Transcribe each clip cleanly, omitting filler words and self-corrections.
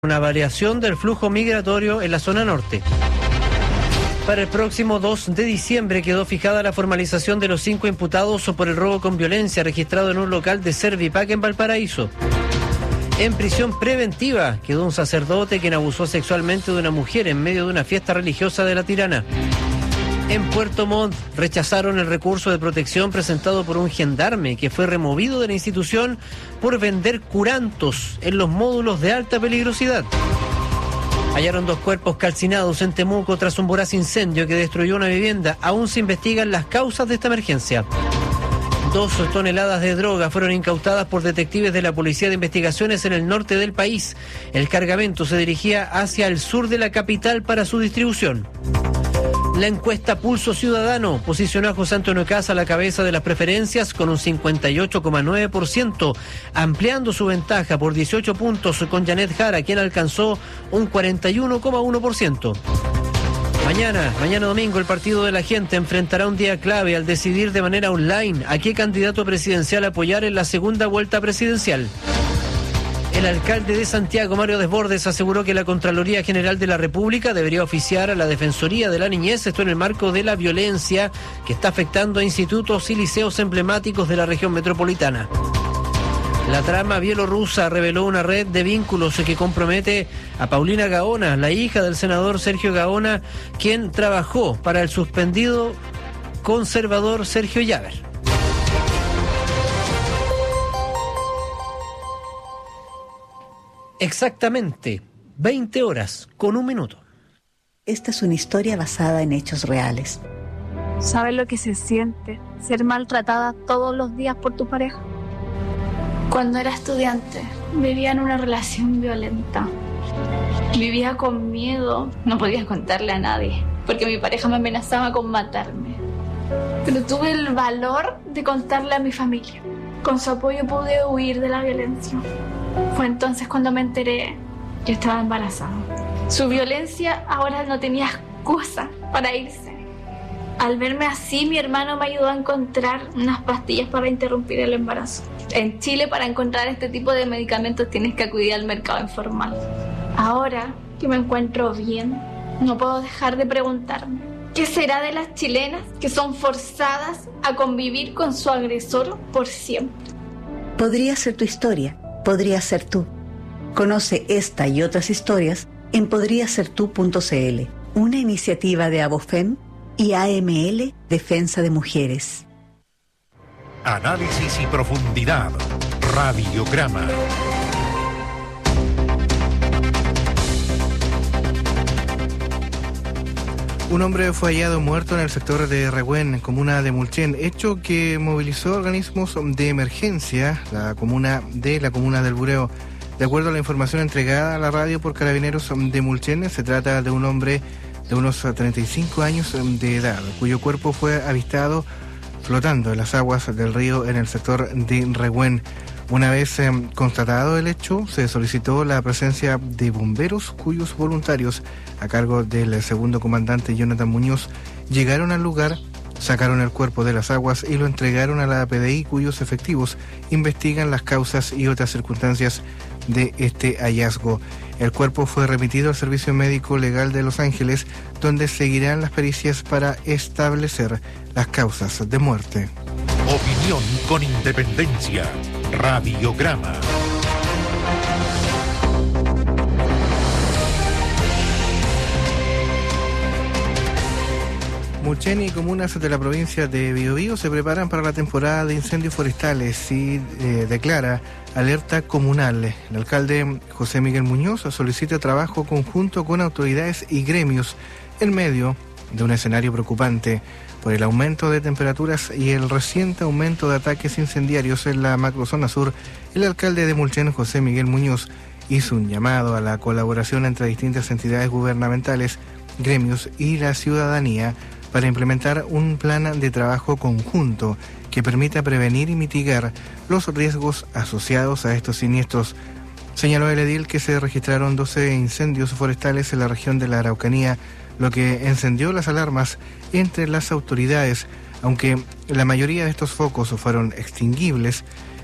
una variación del flujo migratorio en la zona norte. Para el próximo 2 de diciembre quedó fijada la formalización de los 5 imputados por el robo con violencia registrado en un local de Servipac en Valparaíso. En prisión preventiva quedó un sacerdote quien abusó sexualmente de una mujer en medio de una fiesta religiosa de La Tirana. En Puerto Montt rechazaron el recurso de protección presentado por un gendarme que fue removido de la institución por vender curantos en los módulos de alta peligrosidad. Hallaron 2 cuerpos calcinados en Temuco tras un voraz incendio que destruyó una vivienda. Aún se investigan las causas de esta emergencia. 2 toneladas de droga fueron incautadas por detectives de la Policía de Investigaciones en el norte del país. El cargamento se dirigía hacia el sur de la capital para su distribución. La encuesta Pulso Ciudadano posicionó a José Antonio Kast a la cabeza de las preferencias con un 58,9%, ampliando su ventaja por 18 puntos con Janet Jara, quien alcanzó un 41,1%. Mañana domingo, el Partido de la Gente enfrentará un día clave al decidir de manera online a qué candidato presidencial apoyar en la segunda vuelta presidencial. El alcalde de Santiago, Mario Desbordes, aseguró que la Contraloría General de la República debería oficiar a la Defensoría de la Niñez, esto en el marco de la violencia que está afectando a institutos y liceos emblemáticos de la región metropolitana. La trama bielorrusa reveló una red de vínculos que compromete a Paulina Gaona, la hija del senador Sergio Gaona, quien trabajó para el suspendido conservador Sergio Llaver. Exactamente 20 horas con 1 minuto. Esta es una historia basada en hechos reales. ¿Sabes lo que se siente ser maltratada todos los días por tu pareja? Cuando era estudiante, vivía en una relación violenta. Vivía con miedo, no podía contarle a nadie, porque mi pareja me amenazaba con matarme. Pero tuve el valor de contarle a mi familia. Con su apoyo pude huir de la violencia. Fue entonces cuando me enteré que estaba embarazada. Su violencia ahora no tenía excusa para irse. Al verme así, mi hermano me ayudó a encontrar unas pastillas para interrumpir el embarazo. En Chile, para encontrar este tipo de medicamentos tienes que acudir al mercado informal. Ahora que me encuentro bien, no puedo dejar de preguntarme: ¿qué será de las chilenas que son forzadas a convivir con su agresor por siempre? Podría ser tu historia, podría ser tú. Conoce esta y otras historias en podriasertu.cl, una iniciativa de Abofem y AML Defensa de Mujeres. Análisis y profundidad. Radiograma. Un hombre fue hallado muerto en el sector de Rehuen, comuna de Mulchen, hecho que movilizó organismos de emergencia, la comuna del Bureo. De acuerdo a la información entregada a la radio por Carabineros de Mulchen, se trata de un hombre de unos 35 años de edad, cuyo cuerpo fue avistado flotando en las aguas del río en el sector de Rehuen. Una vez constatado el hecho, se solicitó la presencia de bomberos, cuyos voluntarios, a cargo del segundo comandante Jonathan Muñoz, llegaron al lugar, sacaron el cuerpo de las aguas y lo entregaron a la PDI, cuyos efectivos investigan las causas y otras circunstancias de este hallazgo. El cuerpo fue remitido al Servicio Médico Legal de Los Ángeles, donde seguirán las pericias para establecer las causas de muerte. Opinión con independencia. Radiograma. Mulchen y comunas de la provincia de Biobío se preparan para la temporada de incendios forestales y declara alerta comunal. El alcalde José Miguel Muñoz solicita trabajo conjunto con autoridades y gremios en medio de un escenario preocupante por el aumento de temperaturas y el reciente aumento de ataques incendiarios en la macrozona sur. El alcalde de Mulchen, José Miguel Muñoz, hizo un llamado a la colaboración entre distintas entidades gubernamentales, gremios y la ciudadanía para implementar un plan de trabajo conjunto que permita prevenir y mitigar los riesgos asociados a estos siniestros. Señaló el edil que se registraron 12 incendios forestales en la región de la Araucanía, lo que encendió las alarmas entre las autoridades. Aunque la mayoría de estos focos fueron extinguibles,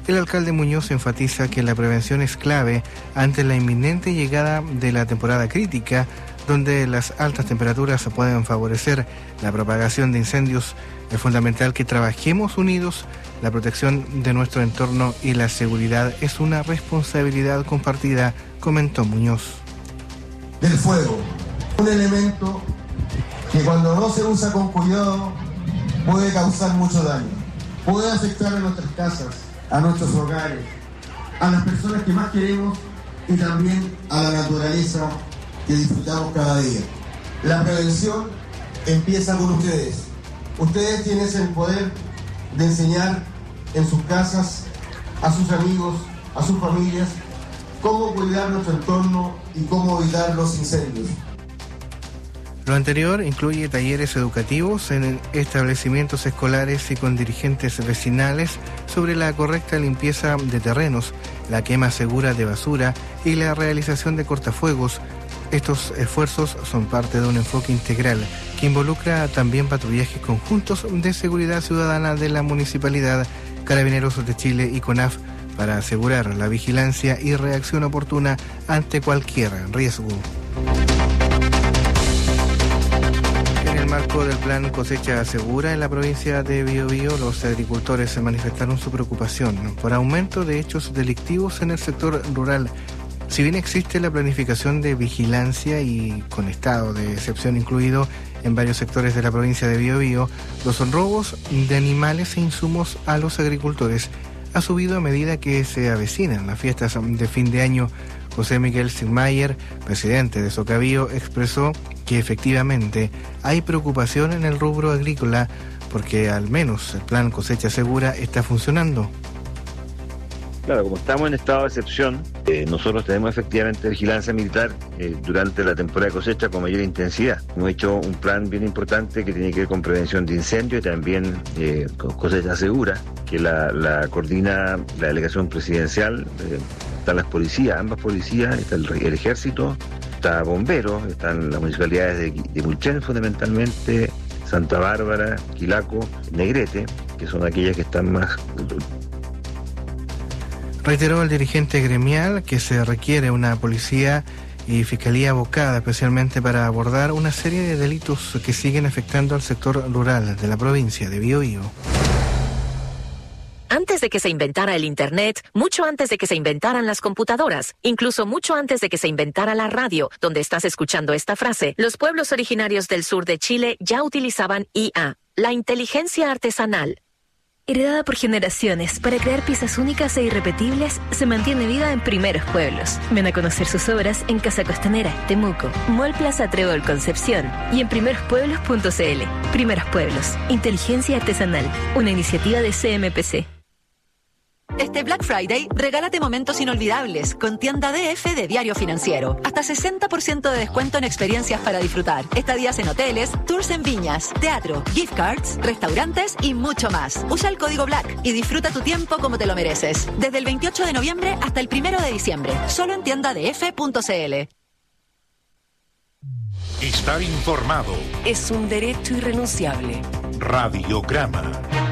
El alcalde Muñoz enfatiza que la prevención es clave ante la inminente llegada de la temporada crítica, donde las altas temperaturas pueden favorecer la propagación de incendios. Es fundamental que trabajemos unidos. La protección de nuestro entorno y la seguridad es una responsabilidad compartida, comentó Muñoz. Del fuego, un elemento que cuando no se usa con cuidado puede causar mucho daño, puede afectar a nuestras casas, a nuestros hogares, a las personas que más queremos y también a la naturaleza que disfrutamos cada día. La prevención empieza con ustedes. Ustedes tienen el poder de enseñar en sus casas, a sus amigos, a sus familias, cómo cuidar nuestro entorno y cómo evitar los incendios. Lo anterior incluye talleres educativos en establecimientos escolares y con dirigentes vecinales sobre la correcta limpieza de terrenos, la quema segura de basura y la realización de cortafuegos. Estos esfuerzos son parte de un enfoque integral que involucra también patrullajes conjuntos de seguridad ciudadana de la Municipalidad, Carabineros de Chile y CONAF para asegurar la vigilancia y reacción oportuna ante cualquier riesgo. En el marco del plan Cosecha Segura en la provincia de Biobío, los agricultores manifestaron su preocupación por aumento de hechos delictivos en el sector rural. Si bien existe la planificación de vigilancia y con estado de excepción incluido en varios sectores de la provincia de Biobío, los robos de animales e insumos a los agricultores ha subido a medida que se avecinan las fiestas de fin de año. José Miguel Sigmayer, presidente de Socabío, expresó que efectivamente hay preocupación en el rubro agrícola porque al menos el plan Cosecha Segura está funcionando. Claro, como estamos en estado de excepción, nosotros tenemos efectivamente vigilancia militar durante la temporada de cosecha con mayor intensidad. Hemos hecho un plan bien importante que tiene que ver con prevención de incendios y también con cosecha segura, que la coordina la delegación presidencial. Están las policías, ambas policías, está el ejército, está bomberos, están las municipalidades de Mulchen fundamentalmente, Santa Bárbara, Quilaco, Negrete, que son aquellas que están más... Reiteró el dirigente gremial que se requiere una policía y fiscalía abocada especialmente para abordar una serie de delitos que siguen afectando al sector rural de la provincia de Biobío. Antes de que se inventara el Internet, mucho antes de que se inventaran las computadoras, incluso mucho antes de que se inventara la radio, donde estás escuchando esta frase, los pueblos originarios del sur de Chile ya utilizaban IA, la inteligencia artesanal. Heredada por generaciones para crear piezas únicas e irrepetibles, se mantiene viva en Primeros Pueblos. Ven a conocer sus obras en Casa Costanera, Temuco, Mall Plaza Trébol Concepción y en primerospueblos.cl. Primeros Pueblos, inteligencia artesanal, una iniciativa de CMPC. Este Black Friday, regálate momentos inolvidables con Tienda DF de Diario Financiero. Hasta 60% de descuento en experiencias para disfrutar. Estadías en hoteles, tours en viñas, teatro, gift cards, restaurantes y mucho más. Usa el código BLACK y disfruta tu tiempo como te lo mereces. Desde el 28 de noviembre hasta el 1 de diciembre. Solo en tiendadf.cl. Estar informado es un derecho irrenunciable. Radiograma.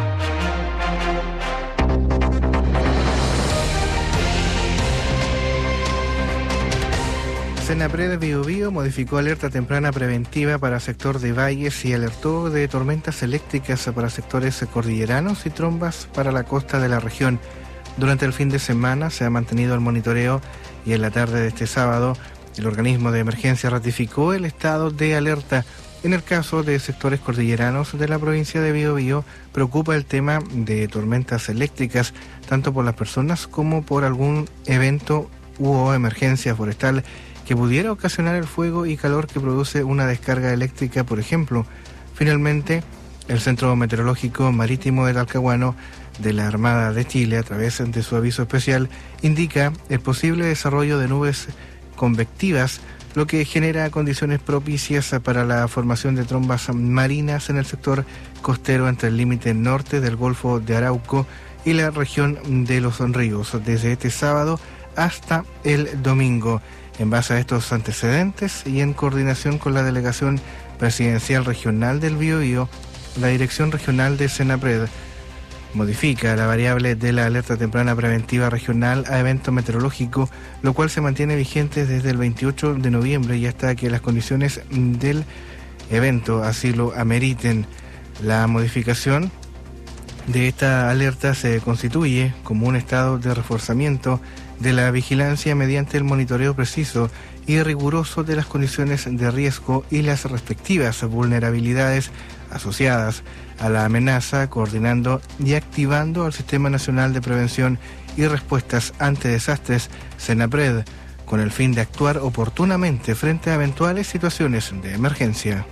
Senapred Biobío modificó alerta temprana preventiva para sector de valles y alertó de tormentas eléctricas para sectores cordilleranos y trombas para la costa de la región. Durante el fin de semana se ha mantenido el monitoreo y en la tarde de este sábado el organismo de emergencia ratificó el estado de alerta. En el caso de sectores cordilleranos de la provincia de Biobío, preocupa el tema de tormentas eléctricas, tanto por las personas como por algún evento u emergencia forestal que pudiera ocasionar el fuego y calor que produce una descarga eléctrica, por ejemplo. Finalmente, el Centro Meteorológico Marítimo de Talcahuano de la Armada de Chile, a través de su aviso especial, indica el posible desarrollo de nubes convectivas, lo que genera condiciones propicias para la formación de trombas marinas en el sector costero entre el límite norte del Golfo de Arauco y la región de Los Ríos, desde este sábado hasta el domingo. En base a estos antecedentes y en coordinación con la Delegación Presidencial Regional del Biobío, la Dirección Regional de Senapred modifica la variable de la alerta temprana preventiva regional a evento meteorológico, lo cual se mantiene vigente desde el 28 de noviembre y hasta que las condiciones del evento así lo ameriten. La modificación de esta alerta se constituye como un estado de reforzamiento de la vigilancia mediante el monitoreo preciso y riguroso de las condiciones de riesgo y las respectivas vulnerabilidades asociadas a la amenaza, coordinando y activando al Sistema Nacional de Prevención y Respuestas ante Desastres, SENAPRED, con el fin de actuar oportunamente frente a eventuales situaciones de emergencia.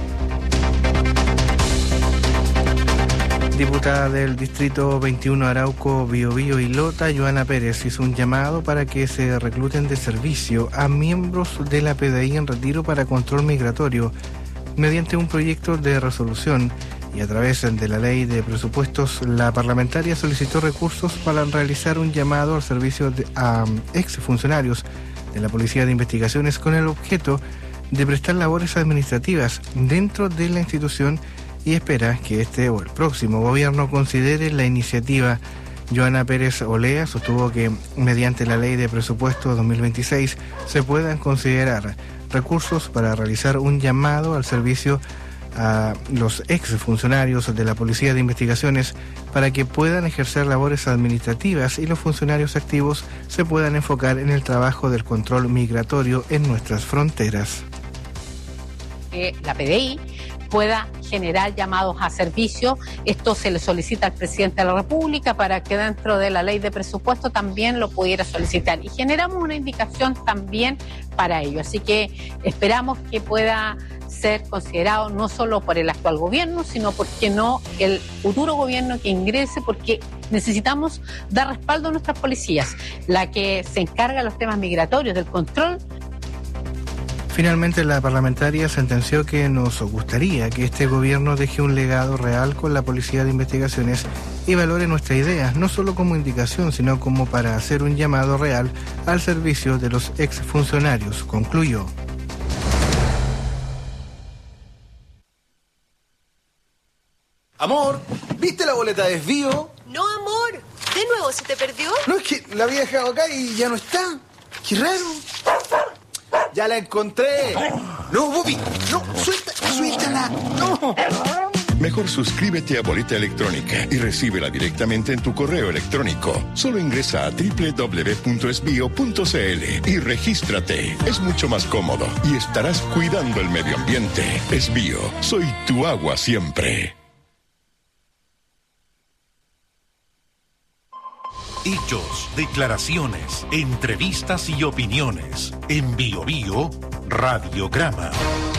Diputada del Distrito 21 Arauco, Biobío y Lota, Joana Pérez, hizo un llamado para que se recluten de servicio a miembros de la PDI en retiro para control migratorio mediante un proyecto de resolución, y a través de la ley de presupuestos la parlamentaria solicitó recursos para realizar un llamado al servicio a exfuncionarios de la Policía de Investigaciones con el objeto de prestar labores administrativas dentro de la institución, y espera que este o el próximo gobierno considere la iniciativa. Joana Pérez Olea sostuvo que mediante la ley de presupuesto 2026 se puedan considerar recursos para realizar un llamado al servicio a los exfuncionarios de la Policía de Investigaciones para que puedan ejercer labores administrativas y los funcionarios activos se puedan enfocar en el trabajo del control migratorio en nuestras fronteras. La PDI pueda generar llamados a servicio. Esto se le solicita al presidente de la República para que dentro de la ley de presupuesto también lo pudiera solicitar. Y generamos una indicación también para ello. Así que esperamos que pueda ser considerado no solo por el actual gobierno, sino, ¿por qué no?, el futuro gobierno que ingrese, porque necesitamos dar respaldo a nuestras policías, la que se encarga de los temas migratorios, del control. Finalmente, la parlamentaria sentenció que nos gustaría que este gobierno deje un legado real con la Policía de Investigaciones y valore nuestra idea, no solo como indicación, sino como para hacer un llamado real al servicio de los exfuncionarios, concluyó. Amor, ¿viste la boleta de desvío? No, amor. ¿De nuevo se te perdió? No, es que la había dejado acá y ya no está. Qué raro. ¡Ya la encontré! ¡No, Bobby! ¡No! ¡Suéltala! ¡No! Mejor suscríbete a Boleta Electrónica y recíbela directamente en tu correo electrónico. Solo ingresa a www.esbio.cl y regístrate. Es mucho más cómodo y estarás cuidando el medio ambiente. Esbio, soy tu agua siempre. Hechos, declaraciones, entrevistas y opiniones. En Biobío, Radiograma.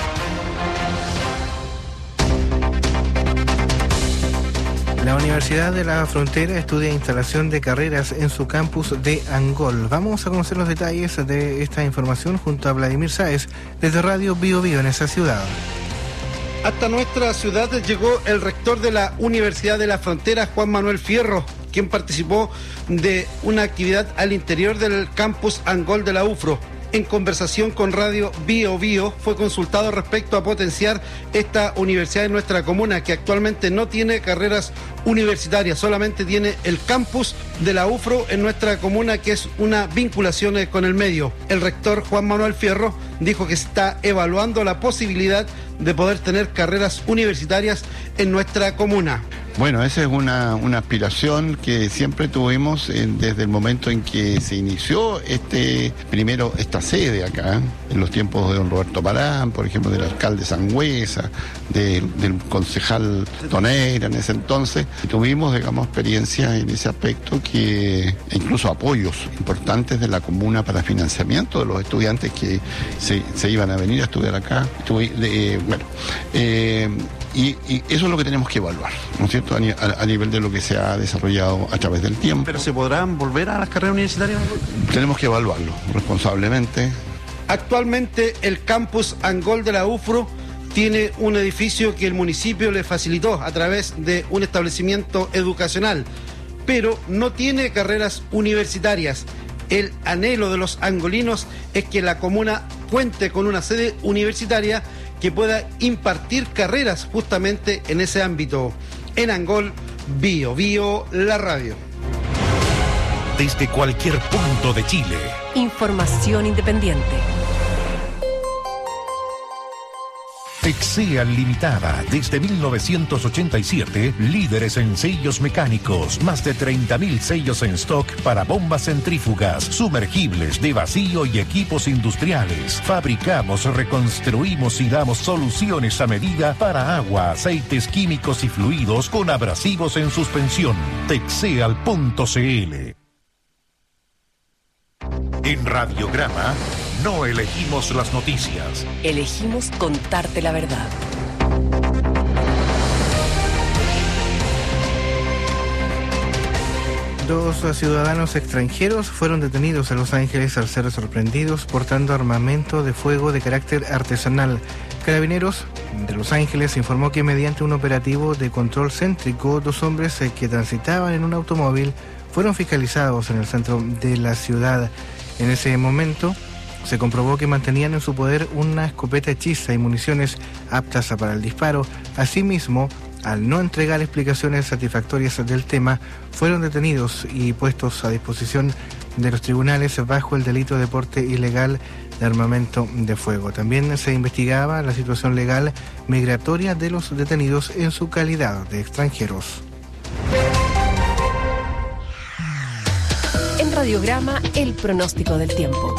La Universidad de la Frontera estudia instalación de carreras en su campus de Angol. Vamos a conocer los detalles de esta información junto a Vladimir Sáez desde Radio Biobío en esa ciudad. Hasta nuestra ciudad llegó el rector de la Universidad de la Frontera, Juan Manuel Fierro, quien participó de una actividad al interior del campus Angol de la UFRO. En conversación con Radio Biobío fue consultado respecto a potenciar esta universidad en nuestra comuna, que actualmente no tiene carreras universitarias, solamente tiene el campus de la UFRO en nuestra comuna, que es una vinculación con el medio. El rector Juan Manuel Fierro dijo que se está evaluando la posibilidad de poder tener carreras universitarias en nuestra comuna. Bueno, esa es una aspiración que siempre tuvimos desde el momento en que se inició esta sede acá, en los tiempos de don Roberto Parán, por ejemplo, del alcalde Sangüesa, del concejal Tonera en ese entonces. Tuvimos, digamos, experiencia en ese aspecto, que incluso apoyos importantes de la comuna para financiamiento de los estudiantes que se iban a venir a estudiar acá. Y eso es lo que tenemos que evaluar, ¿no es cierto?, a nivel de lo que se ha desarrollado a través del tiempo. ¿Pero se podrán volver a las carreras universitarias? Tenemos que evaluarlo responsablemente. Actualmente el campus Angol de la UFRO tiene un edificio que el municipio le facilitó a través de un establecimiento educacional, pero no tiene carreras universitarias. El anhelo de los angolinos es que la comuna cuente con una sede universitaria que pueda impartir carreras justamente en ese ámbito. En Angol, Bio Bio, la radio. Desde cualquier punto de Chile. Información independiente. Texea Limitada, desde 1987, líderes en sellos mecánicos, más de 30.000 sellos en stock para bombas centrífugas, sumergibles de vacío y equipos industriales. Fabricamos, reconstruimos y damos soluciones a medida para agua, aceites químicos y fluidos con abrasivos en suspensión. Texeal.cl. En Radiograma no elegimos las noticias. Elegimos contarte la verdad. Dos ciudadanos extranjeros fueron detenidos en Los Ángeles al ser sorprendidos portando armamento de fuego de carácter artesanal. Carabineros de Los Ángeles informó que mediante un operativo de control céntrico, dos hombres que transitaban en un automóvil fueron fiscalizados en el centro de la ciudad. En ese momento se comprobó que mantenían en su poder una escopeta hechiza y municiones aptas para el disparo. Asimismo, al no entregar explicaciones satisfactorias del tema, fueron detenidos y puestos a disposición de los tribunales bajo el delito de porte ilegal de armamento de fuego. También se investigaba la situación legal migratoria de los detenidos en su calidad de extranjeros. En Radiograma, el pronóstico del tiempo.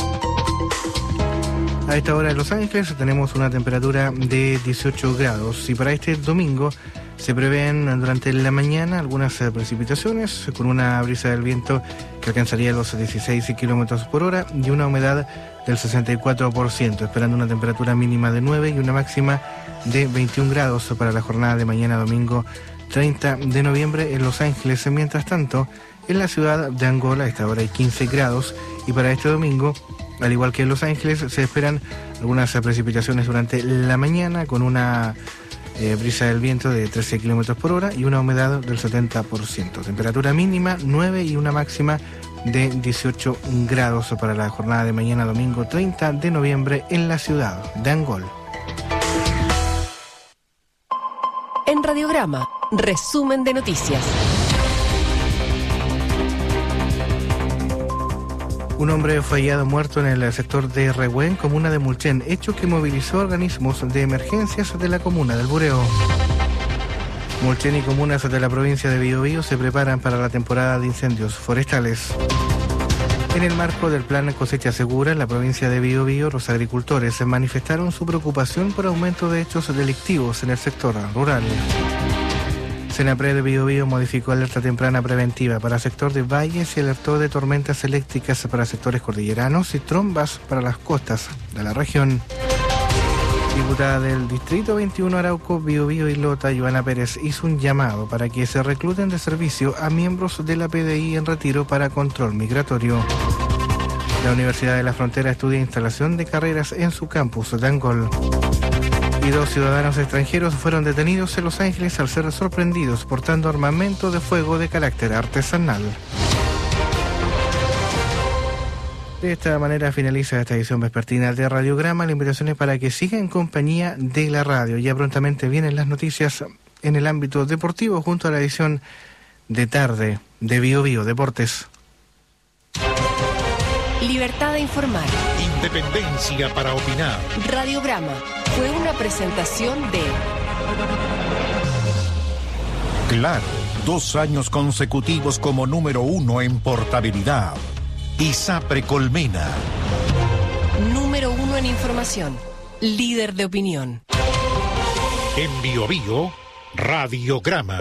A esta hora en Los Ángeles tenemos una temperatura de 18 grados y para este domingo se prevén durante la mañana algunas precipitaciones con una brisa del viento que alcanzaría los 16 kilómetros por hora y una humedad del 64%, esperando una temperatura mínima de 9 y una máxima de 21 grados para la jornada de mañana domingo 30 de noviembre en Los Ángeles. Mientras tanto, en la ciudad de Angola a esta hora hay 15 grados y para este domingo, al igual que en Los Ángeles, se esperan algunas precipitaciones durante la mañana con una brisa del viento de 13 kilómetros por hora y una humedad del 70%. Temperatura mínima 9 y una máxima de 18 grados para la jornada de mañana domingo 30 de noviembre en la ciudad de Angola. En Radiograma, resumen de noticias. Un hombre fue hallado muerto en el sector de Rehuen, comuna de Mulchen, hecho que movilizó organismos de emergencias de la comuna del Bureo. Mulchen y comunas de la provincia de Biobío se preparan para la temporada de incendios forestales. En el marco del plan Cosecha Segura, en la provincia de Biobío, los agricultores manifestaron su preocupación por aumento de hechos delictivos en el sector rural. Senapred de Biobío modificó alerta temprana preventiva para sector de valles y alertó de tormentas eléctricas para sectores cordilleranos y trombas para las costas de la región. Diputada del Distrito 21 Arauco, Biobío y Lota, Joana Pérez, hizo un llamado para que se recluten de servicio a miembros de la PDI en retiro para control migratorio. La Universidad de la Frontera estudia instalación de carreras en su campus de Angol. Y dos ciudadanos extranjeros fueron detenidos en Los Ángeles al ser sorprendidos portando armamento de fuego de carácter artesanal. De esta manera finaliza esta edición vespertina de Radiograma. La invitación es para que siga en compañía de la radio. Ya prontamente vienen las noticias en el ámbito deportivo junto a la edición de tarde de Biobío Deportes. Libertad de informar. Independencia para opinar. Radiograma fue una presentación de Claro, 2 años consecutivos como número 1 en portabilidad. ISAPRE Colmena. Número 1 en información. Líder de opinión. En Biobío, Radiograma.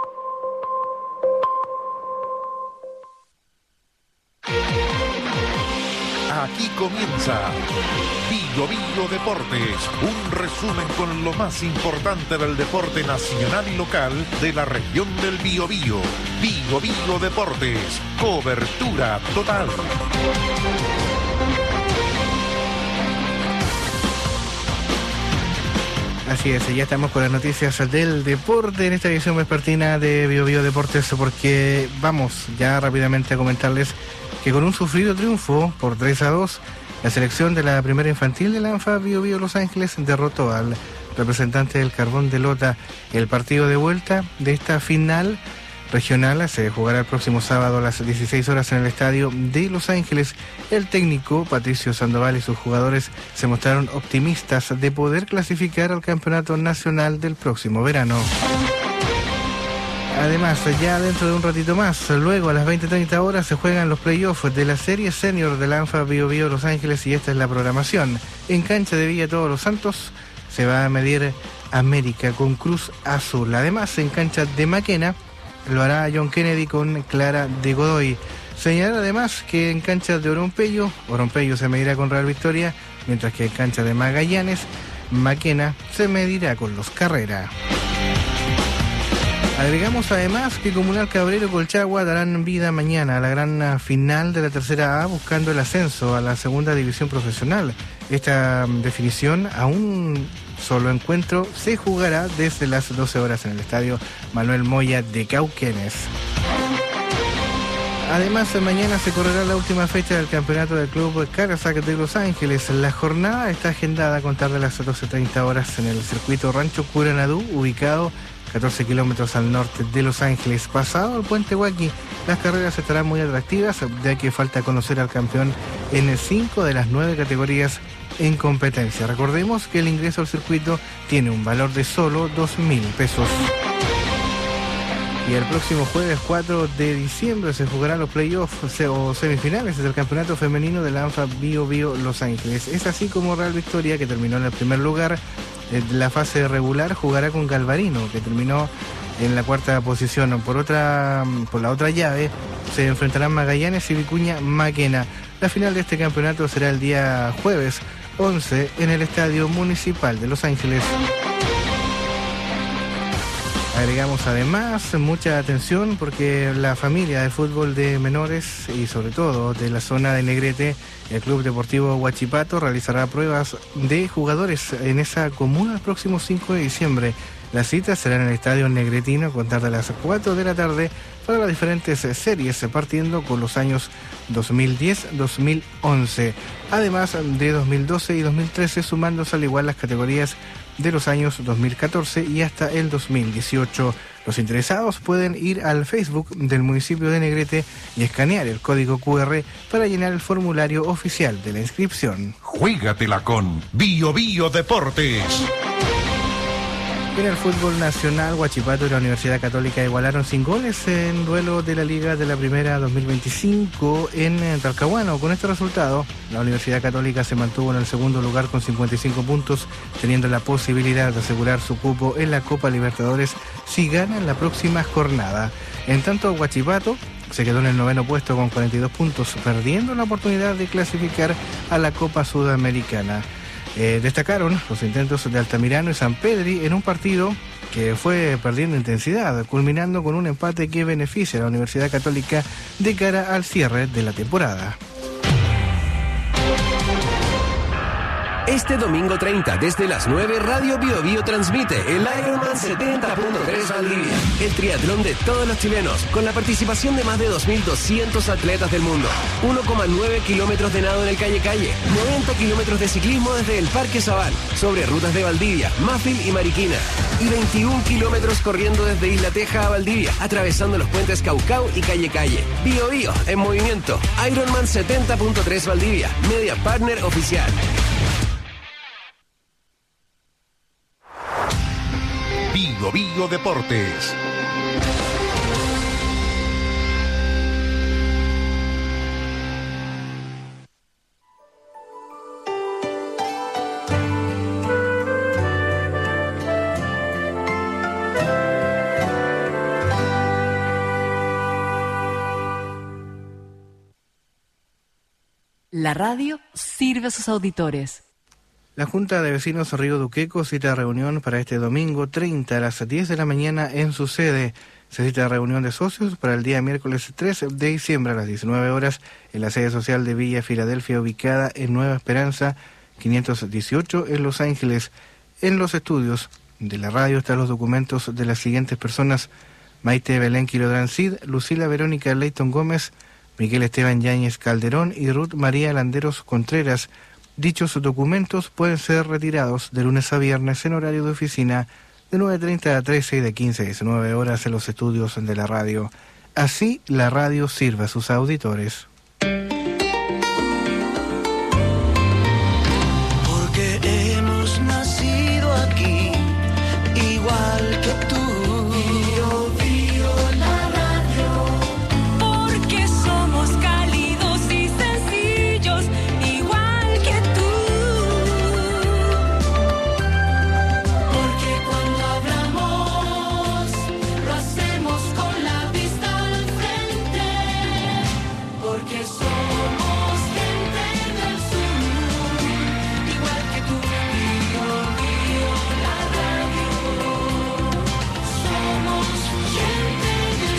Aquí comienza Biobío Deportes, un resumen con lo más importante del deporte nacional y local de la región del Biobío. Biobío Deportes, cobertura total. Así es, ya estamos con las noticias del deporte en esta edición vespertina de Biobío Deportes, porque vamos ya rápidamente a comentarles que con un sufrido triunfo por 3-2, la selección de la primera infantil de la ANFA Biobío Los Ángeles derrotó al representante del Carbón de Lota. El partido de vuelta de esta final regional se jugará el próximo sábado a las 16 horas en el estadio de Los Ángeles. El técnico Patricio Sandoval y sus jugadores se mostraron optimistas de poder clasificar al campeonato nacional del próximo verano. Además, ya dentro de un ratito más, luego a las 20:30 horas se juegan los playoffs de la serie senior del ANFA Bio Bio Los Ángeles y esta es la programación. En cancha de Villa Todos los Santos se va a medir América con Cruz Azul. Además, en cancha de Maquena lo hará John Kennedy con Clara de Godoy. Señalar además que en cancha de Orompeyo se medirá con Real Victoria, mientras que en cancha de Magallanes, Maquena se medirá con Los Carrera. Agregamos además que Comunal Cabrero y Colchagua darán vida mañana a la gran final de la tercera A buscando el ascenso a la segunda división profesional. Esta definición a un solo encuentro se jugará desde las 12 horas en el estadio Manuel Moya de Cauquenes. Además, mañana se correrá la última fecha del campeonato del Club Carazac de Los Ángeles. La jornada está agendada a contar de las 12:30 horas en el circuito Rancho Curanadú, ubicado 14 kilómetros al norte de Los Ángeles. Pasado el puente Huaqui, las carreras estarán muy atractivas, ya que falta conocer al campeón en 5 de las 9 categorías en competencia. Recordemos que el ingreso al circuito tiene un valor de solo 2.000 pesos. Y el próximo jueves 4 de diciembre se jugarán los playoffs o semifinales del campeonato femenino de la ANFA Bio Bio Los Ángeles. Es así como Real Victoria, que terminó en el primer lugar de la fase regular, jugará con Galvarino, que terminó en la cuarta posición. Por la otra llave se enfrentarán Magallanes y Vicuña Maquena. La final de este campeonato será el día jueves 11 en el Estadio Municipal de Los Ángeles. Agregamos además mucha atención porque la familia de fútbol de menores y sobre todo de la zona de Negrete, el Club Deportivo Huachipato realizará pruebas de jugadores en esa comuna el próximo 5 de diciembre. Las citas serán en el Estadio Negretino a contar de las 4 de la tarde para las diferentes series, partiendo con los años 2010-2011, además de 2012 y 2013, sumándose al igual las categorías de los años 2014 y hasta el 2018. Los interesados pueden ir al Facebook del municipio de Negrete y escanear el código QR para llenar el formulario oficial de la inscripción. Juégatela con Bio Bio Deportes. En el fútbol nacional, Huachipato y la Universidad Católica igualaron sin goles en duelo de la Liga de la Primera 2025 en Talcahuano. Con este resultado, la Universidad Católica se mantuvo en el segundo lugar con 55 puntos, teniendo la posibilidad de asegurar su cupo en la Copa Libertadores si gana en la próxima jornada. En tanto, Huachipato se quedó en el 9º puesto con 42 puntos, perdiendo la oportunidad de clasificar a la Copa Sudamericana. Destacaron los intentos de Altamirano y San Pedri en un partido que fue perdiendo intensidad, culminando con un empate que beneficia a la Universidad Católica de cara al cierre de la temporada. Este domingo 30, desde las 9, Radio Bio Bio transmite el Ironman 70.3 Valdivia, el triatlón de todos los chilenos, con la participación de más de 2.200 atletas del mundo. 1,9 kilómetros de nado en el Calle Calle, 90 kilómetros de ciclismo desde el Parque Sabán, sobre rutas de Valdivia, Mafil y Mariquina, y 21 kilómetros corriendo desde Isla Teja a Valdivia, atravesando los puentes Caucao y Calle Calle. Bio Bio en movimiento. Ironman 70.3 Valdivia, media partner oficial. Bio Bio Deportes. La radio sirve a sus auditores. La Junta de Vecinos Río Duqueco cita reunión para este domingo 30 a las 10 de la mañana en su sede. Se cita reunión de socios para el día miércoles 3 de diciembre a las 19 horas en la sede social de Villa Filadelfia, ubicada en Nueva Esperanza 518 en Los Ángeles. En los estudios de la radio están los documentos de las siguientes personas: Maite Belén Quilodrán Cid, Lucila Verónica Leighton Gómez, Miguel Esteban Yáñez Calderón y Ruth María Landeros Contreras. Dichos documentos pueden ser retirados de lunes a viernes en horario de oficina de 9:30 a 13 y de 15 a 19 horas en los estudios de la radio. Así la radio sirve a sus auditores. Porque hemos nacido aquí, igual que tú. Bío, Bío, la radio. Porque somos cálidos y sencillos, igual que tú. Porque cuando hablamos, lo hacemos con la vista al frente. Porque somos gente del sur, igual que tú. Bío, Bío, la radio. Somos gente del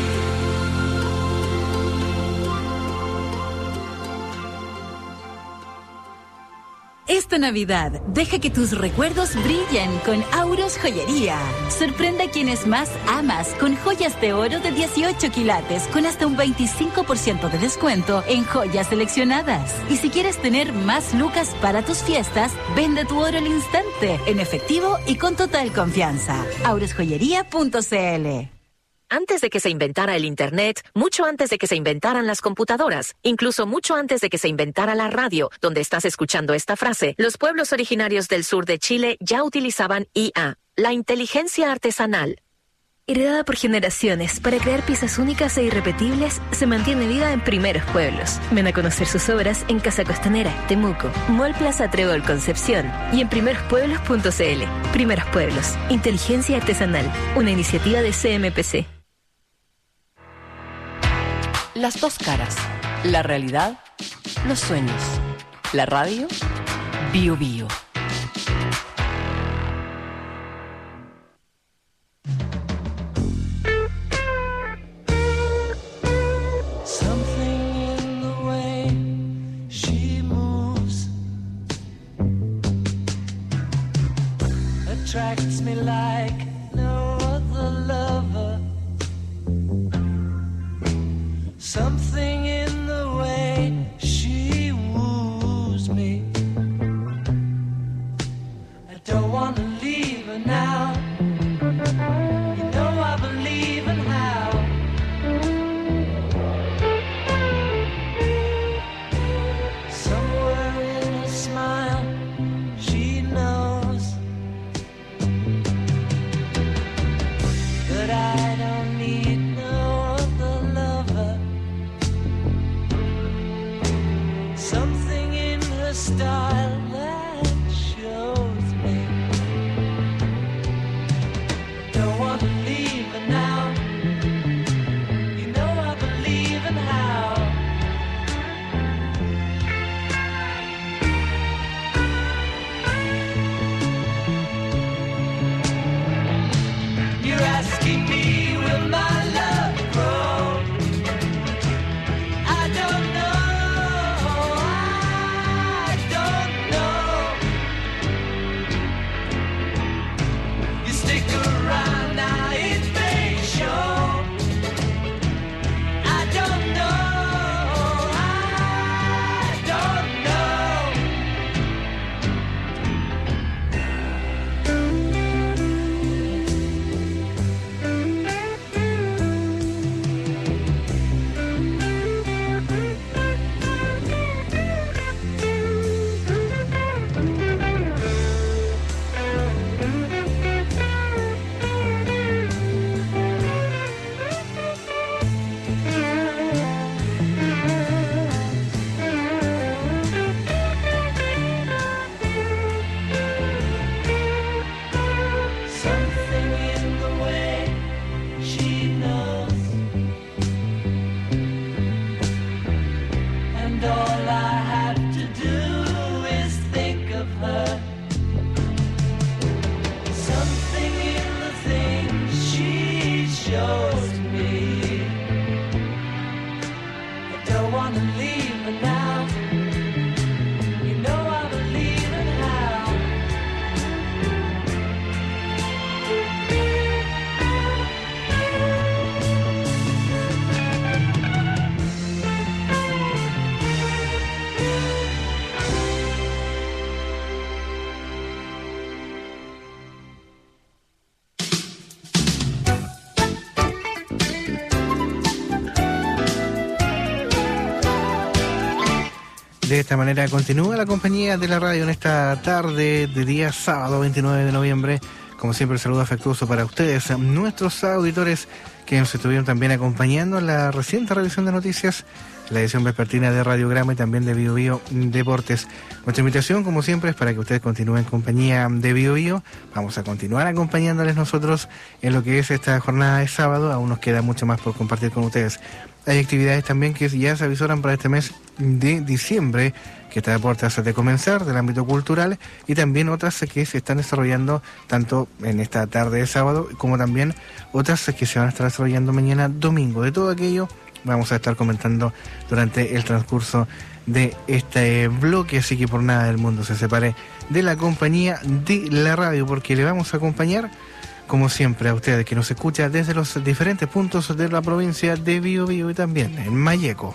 Esta Navidad, deja que tus recuerdos brillen con Auros Joyería. Sorprende a quienes más amas con joyas de oro de 18 quilates con hasta un 25% de descuento en joyas seleccionadas. Y si quieres tener más lucas para tus fiestas, vende tu oro al instante, en efectivo y con total confianza. aurosjoyería.cl. Antes de que se inventara el Internet, mucho antes de que se inventaran las computadoras, incluso mucho antes de que se inventara la radio, donde estás escuchando esta frase, los pueblos originarios del sur de Chile ya utilizaban IA, la inteligencia artesanal. Heredada por generaciones para crear piezas únicas e irrepetibles, se mantiene viva en primeros pueblos. Ven a conocer sus obras en Casa Costanera, Temuco, Mall Plaza Trébol Concepción y en primerospueblos.cl. Primeros Pueblos, inteligencia artesanal, una iniciativa de CMPC. Las dos caras, la realidad, los sueños. La radio, Bío Bío. Something in the way she moves attracts me like no other lover. Something in the way she woos me. I don't want to leave her now. You know I believe in how. Somewhere in her smile, she knows De esta manera continúa la compañía de la radio en esta tarde de día sábado 29 de noviembre. Como siempre, el saludo afectuoso para ustedes, nuestros auditores que nos estuvieron también acompañando en la reciente revisión de noticias, la edición vespertina de Radiograma y también de Bio Bio Deportes. Nuestra invitación, como siempre, es para que ustedes continúen en compañía de Bio Bio. Vamos a continuar acompañándoles nosotros en lo que es esta jornada de sábado. Aún nos queda mucho más por compartir con ustedes. Hay actividades también que ya se avisoran para este mes de diciembre, que está a puertas de comenzar, del ámbito cultural, y también otras que se están desarrollando tanto en esta tarde de sábado como también otras que se van a estar desarrollando mañana domingo. De todo aquello vamos a estar comentando durante el transcurso de este bloque, así que por nada del mundo se separe de la compañía de la radio, porque le vamos a acompañar como siempre a ustedes que nos escucha desde los diferentes puntos de la provincia de Bio Bio y también en Malleco.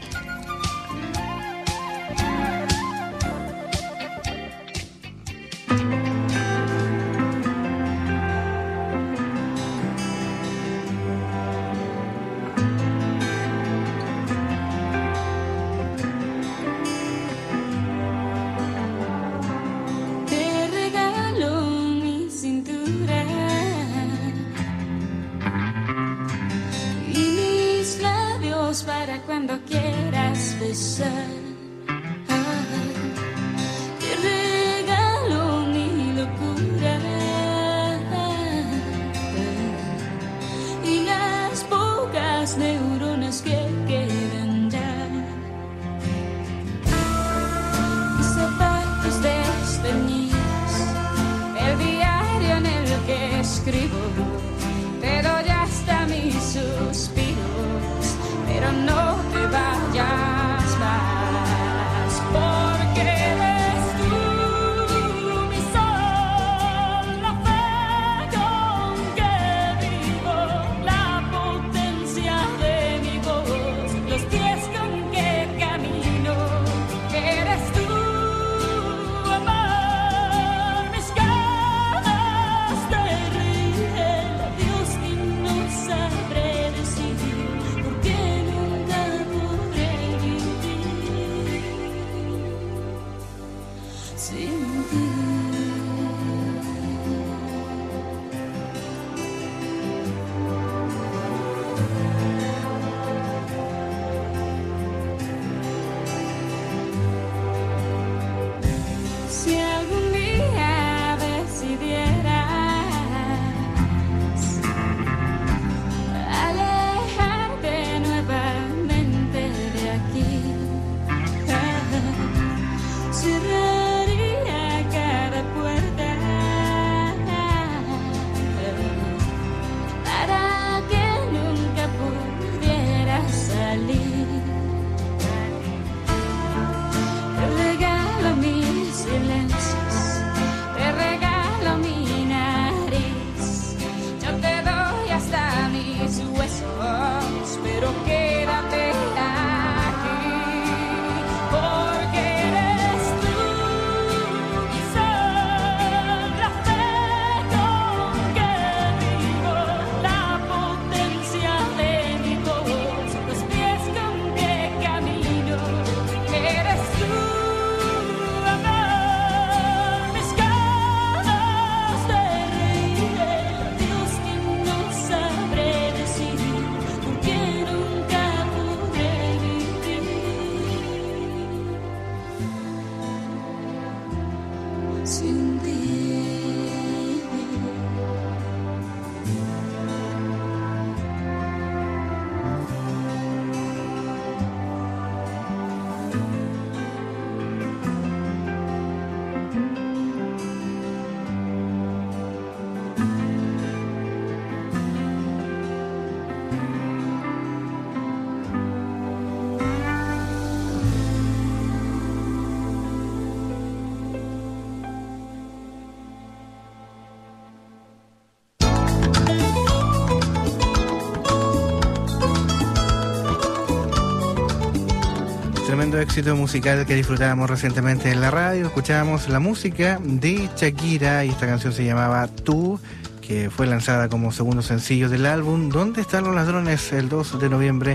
Tremendo éxito musical que disfrutábamos recientemente en la radio. Escuchábamos la música de Shakira y esta canción se llamaba Tú, que fue lanzada como segundo sencillo del álbum ¿Dónde están los ladrones? El 2 de noviembre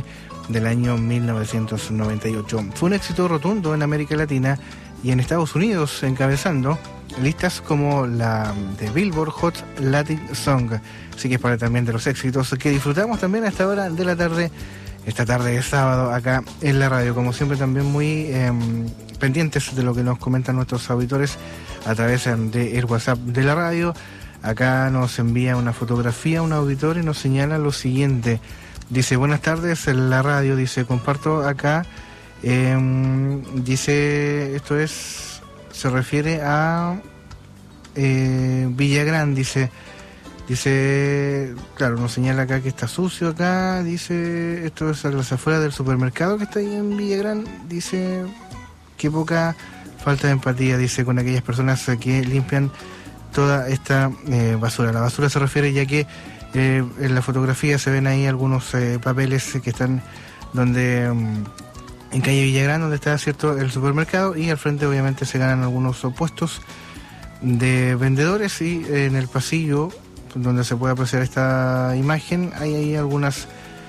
del año 1998. Fue un éxito rotundo en América Latina y en Estados Unidos, encabezando listas como la de Billboard Hot Latin Song. Así que es parte también de los éxitos que disfrutamos también a esta hora de la tarde, esta tarde de sábado acá en la radio. Como siempre también muy pendientes de lo que nos comentan nuestros auditores a través del WhatsApp de la radio. Acá nos envía una fotografía un auditor y nos señala lo siguiente. Dice, buenas tardes en la radio, dice, comparto acá, dice, esto es, se refiere a Villagrán, dice, claro, nos señala acá que está sucio acá, dice, esto es a las afueras del supermercado que está ahí en Villagrán, dice, qué poca falta de empatía, dice, con aquellas personas que limpian toda esta basura. La basura se refiere ya que en la fotografía se ven ahí algunos papeles que están donde en calle Villagrán, donde está cierto el supermercado, y al frente obviamente se ganan algunos puestos de vendedores, y en el pasillo donde se puede apreciar esta imagen hay ahí algunas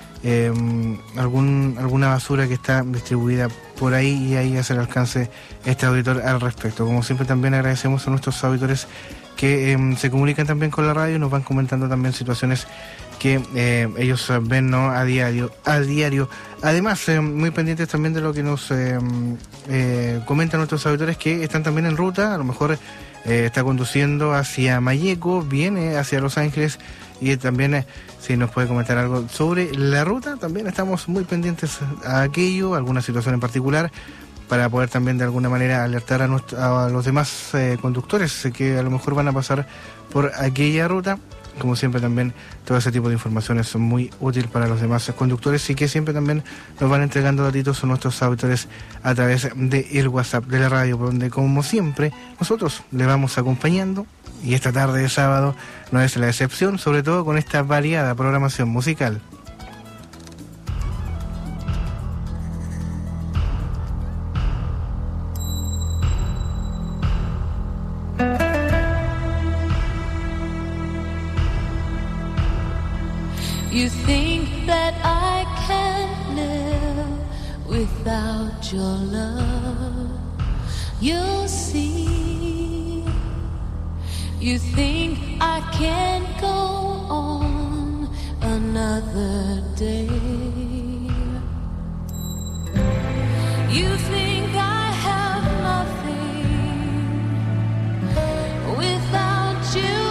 alguna basura que está distribuida por ahí, y ahí hace el alcance este auditor al respecto. Como siempre también agradecemos a nuestros auditores que se comunican también con la radio y nos van comentando también situaciones que ellos ven, ¿no?, a diario. Además, muy pendientes también de lo que nos comentan nuestros auditores que están también en ruta, a lo mejor está conduciendo hacia Malleco, viene hacia Los Ángeles, y también si nos puede comentar algo sobre la ruta, también estamos muy pendientes a aquello, alguna situación en particular, para poder también de alguna manera alertar a los demás conductores que a lo mejor van a pasar por aquella ruta. Como siempre también todo ese tipo de informaciones son muy útil para los demás conductores, y que siempre también nos van entregando datitos a nuestros auditores a través del WhatsApp de la radio, donde como siempre nosotros le vamos acompañando, y esta tarde de sábado no es la excepción, sobre todo con esta variada programación musical. You think that I can't live without your love. You'll see. You think I can't go on another day. You think I have nothing without you.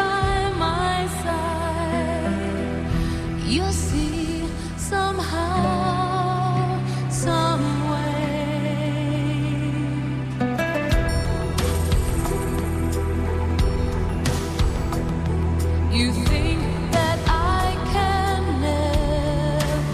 You'll see somehow, some way. You think that I can never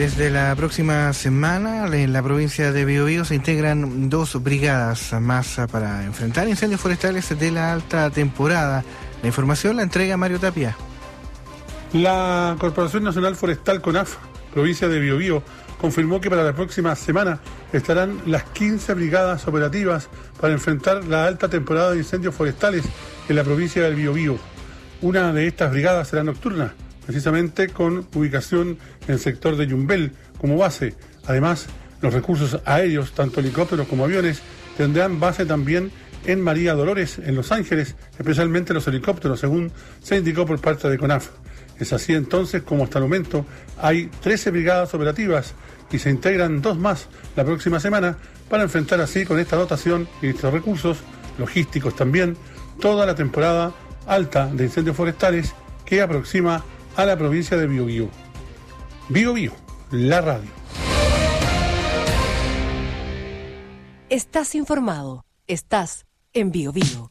desde la próxima semana en la provincia de Biobío se integran 2 brigadas más para enfrentar incendios forestales de la alta temporada. La información la entrega Mario Tapia. La Corporación Nacional Forestal CONAF, provincia de Biobío, confirmó que para la próxima semana estarán las 15 brigadas operativas para enfrentar la alta temporada de incendios forestales en la provincia del Biobío. Una de estas brigadas será nocturna, precisamente con ubicación en el sector de Yumbel como base. Además, los recursos aéreos, tanto helicópteros como aviones, tendrán base también en María Dolores, en Los Ángeles, especialmente los helicópteros, según se indicó por parte de CONAF. Es así entonces como hasta el momento hay 13 brigadas operativas y se integran 2 más la próxima semana para enfrentar así con esta dotación y estos recursos logísticos también toda la temporada alta de incendios forestales que aproxima a la provincia de Biobío. Biobío, la radio. Estás informado. Estás en Biobío.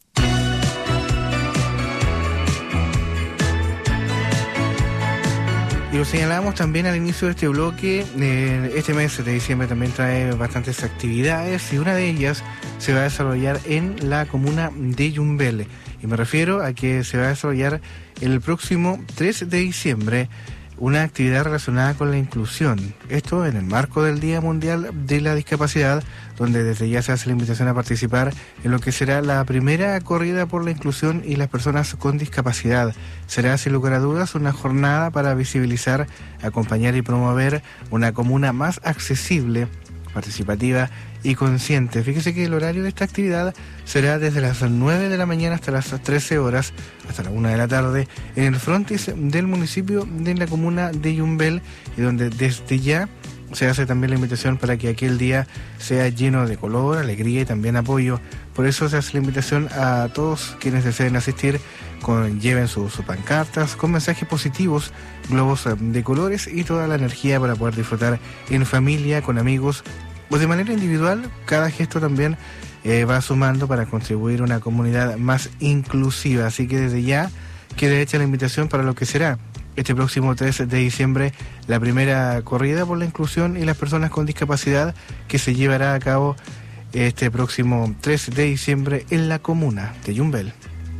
Y lo señalamos también al inicio de este bloque, este mes de diciembre también trae bastantes actividades y una de ellas se va a desarrollar en la comuna de Yumbel. Y me refiero a que se va a desarrollar el próximo 3 de diciembre una actividad relacionada con la inclusión. Esto en el marco del Día Mundial de la Discapacidad, donde desde ya se hace la invitación a participar en lo que será la primera corrida por la inclusión y las personas con discapacidad. Será, sin lugar a dudas, una jornada para visibilizar, acompañar y promover una comuna más accesible, participativa y consciente. Fíjese que el horario de esta actividad será desde las 9 de la mañana hasta las 13 horas, hasta la 1 de la tarde, en el frontis del municipio de la comuna de Yumbel, y donde desde ya se hace también la invitación para que aquel día sea lleno de color, alegría y también apoyo. Por eso se hace la invitación a todos quienes deseen asistir, lleven sus pancartas con mensajes positivos, globos de colores y toda la energía para poder disfrutar en familia, con amigos o de manera individual. Cada gesto también va sumando para contribuir a una comunidad más inclusiva. Así que desde ya queda hecha la invitación para lo que será este próximo 3 de diciembre, la primera corrida por la inclusión y las personas con discapacidad, que se llevará a cabo este próximo 3 de diciembre en la comuna de Yumbel.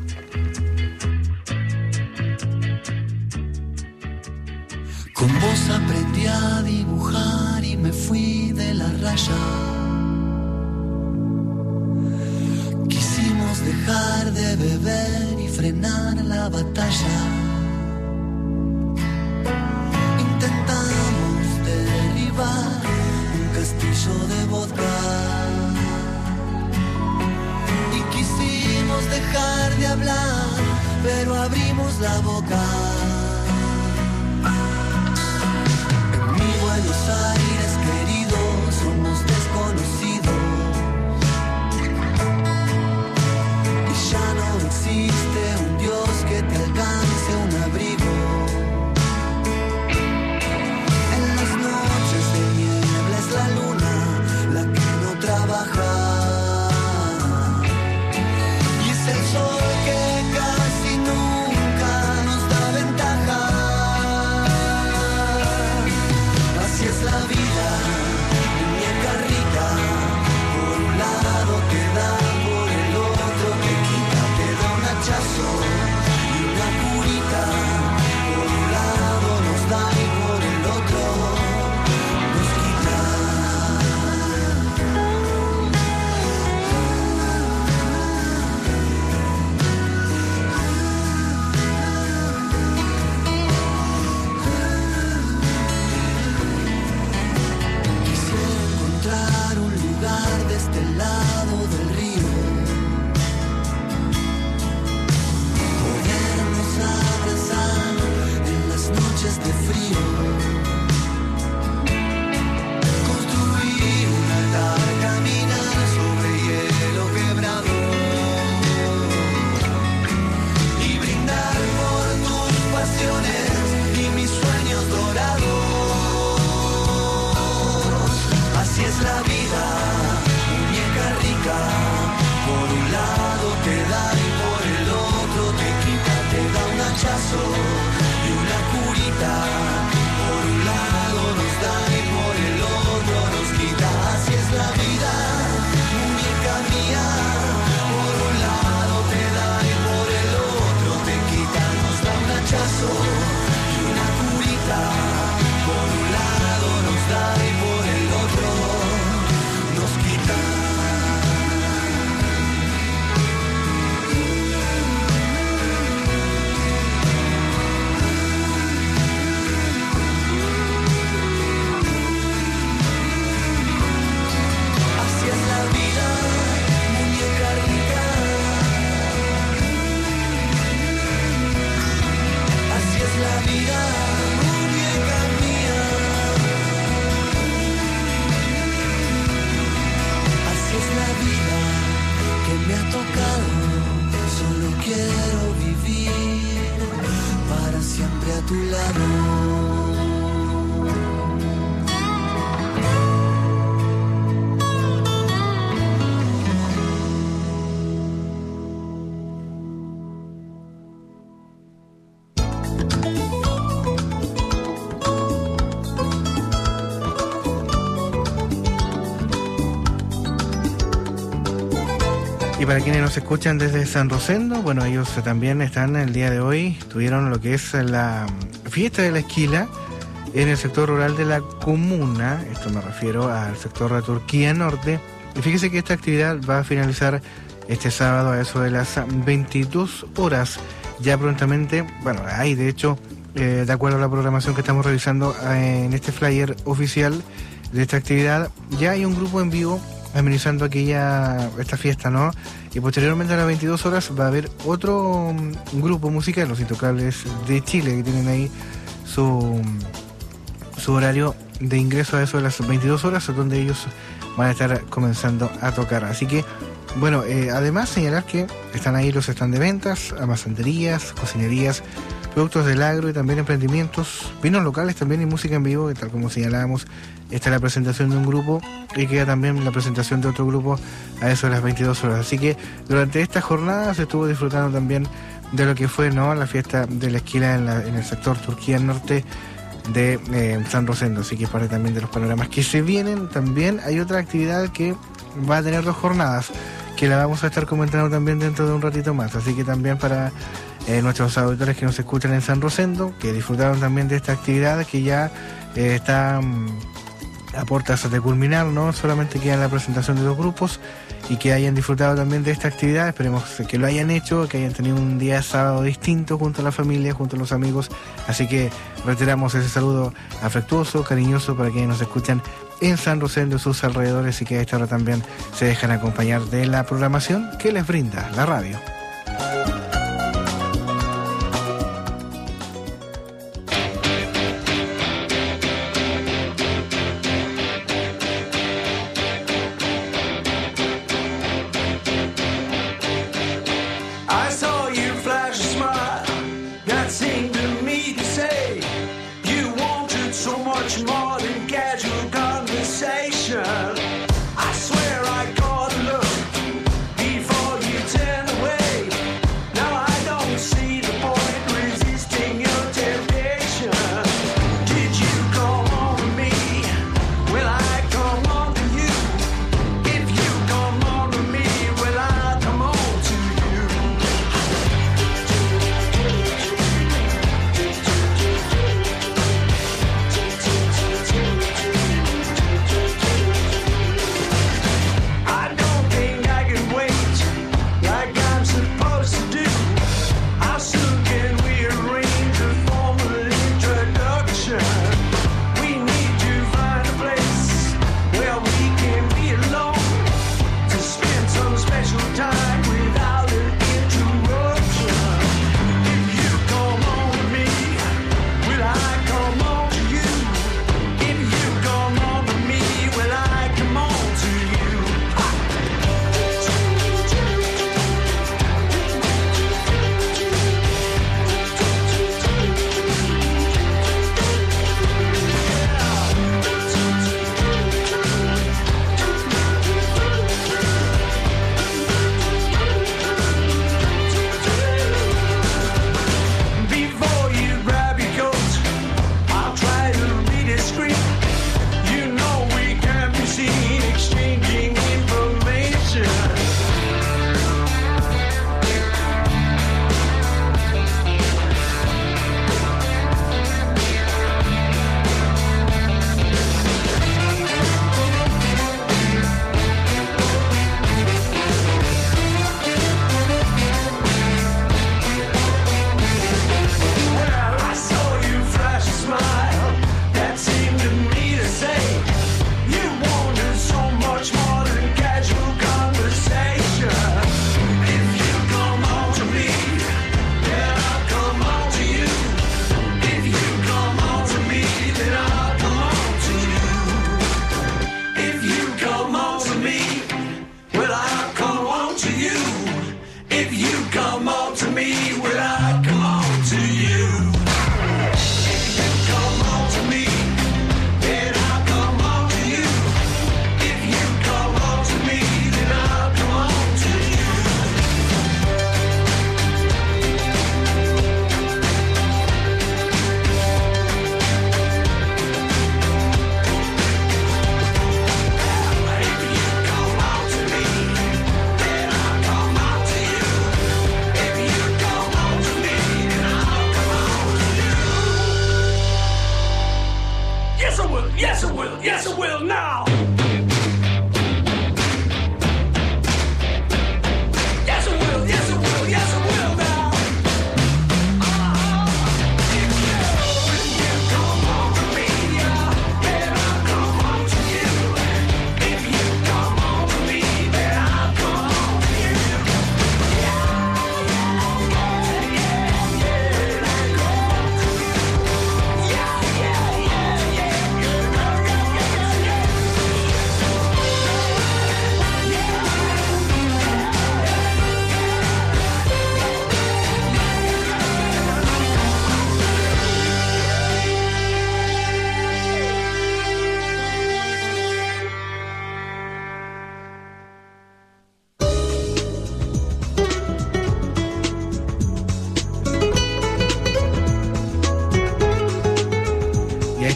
Con vos aprendí a dibujar y me fui de la raya. Quisimos dejar de beber y frenar la batalla. Intentamos derribar un castillo de vodka y quisimos dejar de hablar, pero abrimos la boca. Buenos Aires querido, somos desconocidos y ya no existe un Dios que te alcance un abrigo. En las noches de niebla es la luna la que no trabaja y es el sol que casi nunca nos da ventaja. Así es la vida, muñeca rica, por un lado te da, por el otro te quita, te da un hachazo y una curita, por un lado nos da y por el otro nos quita. Un lugar de este lado del río, podernos abrazar en las noches de frío, construir un altar, caminar sobre hielo quebrado y brindar por tus pasiones y mis sueños dorados. Así es la vida, muñeca quiero vivir para siempre a tu lado. Y para quienes nos escuchan desde San Rosendo, bueno, ellos también están el día de hoy, tuvieron lo que es la fiesta de la esquila en el sector rural de la comuna, esto me refiero al sector de Turquía Norte, y fíjese que esta actividad va a finalizar este sábado a eso de las 22 horas, ya prontamente, bueno, hay de hecho, de acuerdo a la programación que estamos revisando en este flyer oficial de esta actividad, ya hay un grupo en vivo amenizando esta fiesta, ¿no? Y posteriormente a las 22 horas va a haber otro grupo musical, Los Intocables de Chile, que tienen ahí su horario de ingreso a eso de las 22 horas, donde ellos van a estar comenzando a tocar. Así que, bueno, además señalar que están ahí los stands de ventas, almacenerías, cocinerías, productos del agro y también emprendimientos, vinos locales también y música en vivo, que tal como señalábamos, está la presentación de un grupo y queda también la presentación de otro grupo a eso de las 22 horas. Así que durante esta jornada se estuvo disfrutando también de lo que fue, ¿no?, la fiesta de la esquila en el sector Turquía Norte de San Rosendo. Así que parte también de los panoramas que se vienen. También hay otra actividad que va a tener 2 jornadas, que la vamos a estar comentando también dentro de un ratito más. Así que también para nuestros auditores que nos escuchan en San Rosendo, que disfrutaron también de esta actividad, que ya está a puertas de culminar, ¿no? Solamente queda la presentación de 2 grupos y que hayan disfrutado también de esta actividad. Esperemos que lo hayan hecho, que hayan tenido un día sábado distinto junto a la familia, junto a los amigos. Así que reiteramos ese saludo afectuoso, cariñoso para quienes nos escuchan en San Rosendo y sus alrededores, y que a esta hora también se dejan acompañar de la programación que les brinda la radio. I swear I gotta look before you turn away.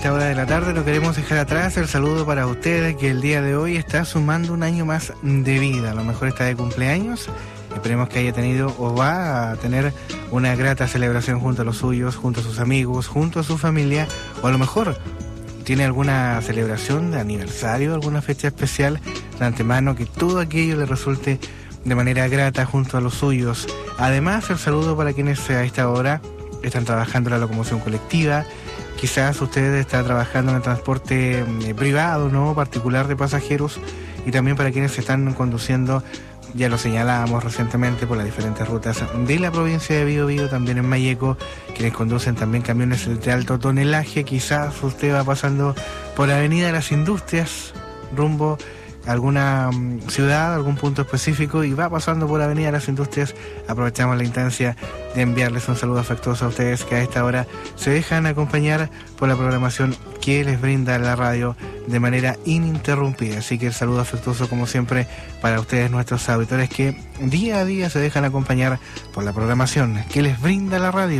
esta hora de la tarde no queremos dejar atrás el saludo para ustedes que el día de hoy está sumando un año más de vida. A lo mejor está de cumpleaños. Esperemos que haya tenido o va a tener una grata celebración junto a los suyos, junto a sus amigos, junto a su familia, o a lo mejor tiene alguna celebración de aniversario, alguna fecha especial de antemano, que todo aquello le resulte de manera grata junto a los suyos. Además, el saludo para quienes a esta hora están trabajando en la locomoción colectiva. Quizás usted está trabajando en el transporte privado, ¿no?, particular de pasajeros, y también para quienes se están conduciendo, ya lo señalábamos recientemente, por las diferentes rutas de la provincia de Biobío, también en Malleco, quienes conducen también camiones de alto tonelaje. Quizás usted va pasando por la Avenida de las Industrias, rumbo a alguna ciudad, algún punto específico, y va pasando por la Avenida de las Industrias. Aprovechamos la instancia de enviarles un saludo afectuoso a ustedes que a esta hora se dejan acompañar por la programación que les brinda la radio de manera ininterrumpida. Así que el saludo afectuoso, como siempre, para ustedes, nuestros auditores que día a día se dejan acompañar por la programación que les brinda la radio.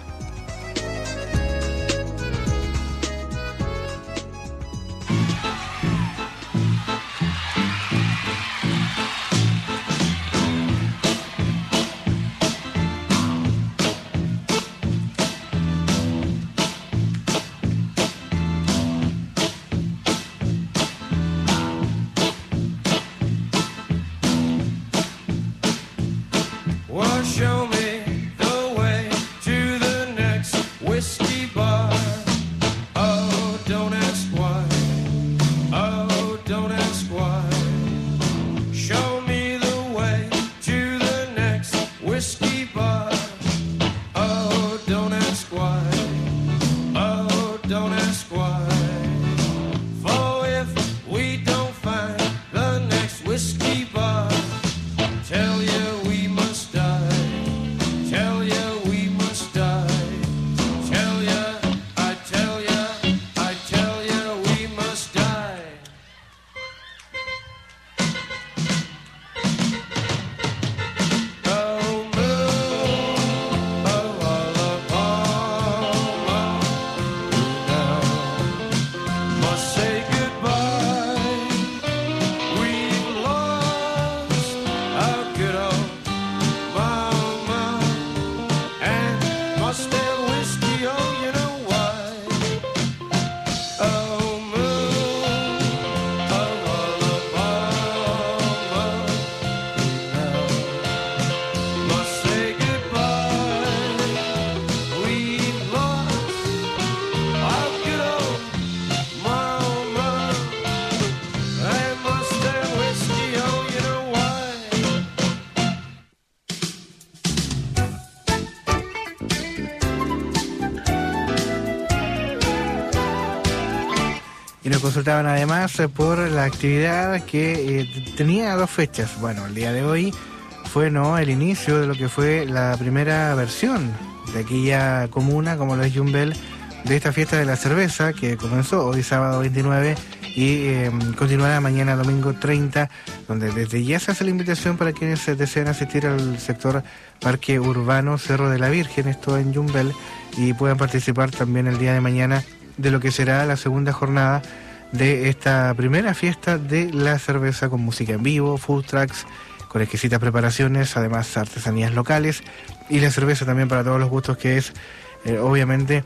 Y nos consultaban además por la actividad que tenía 2 fechas. Bueno, el día de hoy fue el inicio de lo que fue la primera versión de aquella comuna, como lo es Yumbel, de esta fiesta de la cerveza que comenzó hoy sábado 29 y continuará mañana domingo 30, donde desde ya se hace la invitación para quienes desean asistir al sector Parque Urbano Cerro de la Virgen, esto en Yumbel, y puedan participar también el día de mañana de lo que será la segunda jornada de esta primera fiesta de la cerveza, con música en vivo, food trucks, con exquisitas preparaciones, además artesanías locales, y la cerveza también para todos los gustos, que es obviamente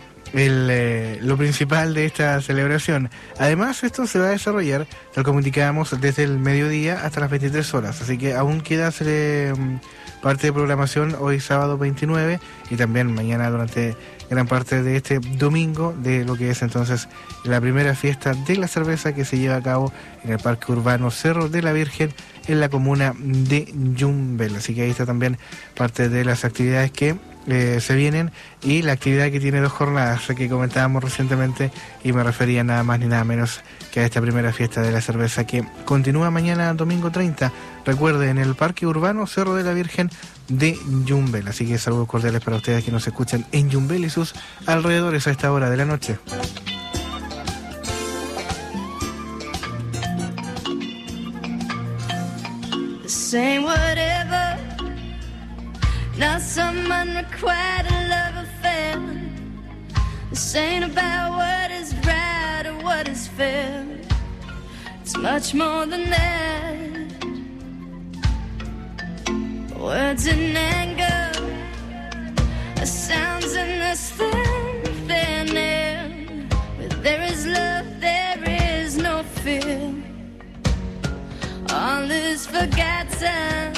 lo principal de esta celebración. Además, esto se va a desarrollar, tal como indicábamos, desde el mediodía hasta las 23 horas, así que aún queda parte de programación hoy sábado 29 y también mañana durante gran parte de este domingo, de lo que es entonces la primera fiesta de la cerveza que se lleva a cabo en el Parque Urbano Cerro de la Virgen en la comuna de Yumbel. Así que ahí está también parte de las actividades que se vienen, y la actividad que tiene 2 jornadas que comentábamos recientemente, y me refería nada más ni nada menos que a esta primera fiesta de la cerveza que continúa mañana domingo 30, recuerde, en el Parque Urbano Cerro de la Virgen de Yumbel. Así que saludos cordiales para ustedes que nos escuchan en Yumbel y sus alrededores a esta hora de la noche. Say whatever, not some unrequited love affair. This ain't about what is right. what is fair. It's much more than that. Words in anger, sounds in this thin air. Where there is love, there is no fear. All is forgotten.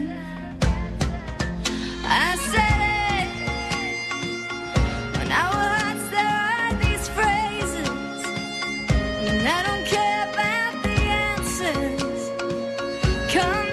I said it when our hearts, there are these phrases, and I don't care about the answers. Come